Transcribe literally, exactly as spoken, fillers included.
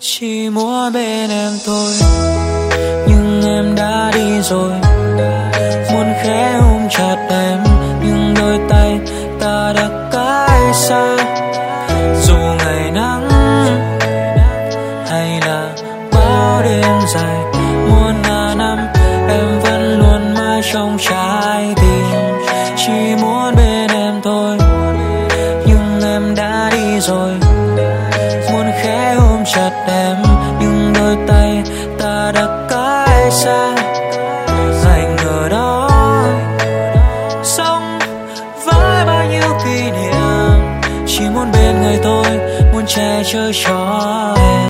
Chỉ muốn bên em thôi, nhưng em đã đi rồi. Muốn khẽ ôm chặt em, nhưng đôi tay ta đã cách xa. Dù ngày nắng hay là bao đêm dài, muôn ngàn năm em vẫn luôn mãi trong trái tim. Chỉ muốn bên em thôi, nhưng em đã đi rồi. Muốn khẽ ôm chặt em, nhưng đôi tay ta đã cách xa. Anh ở đó sống với bao nhiêu kỷ niệm, chỉ muốn bên người tôi, muốn che chở cho em.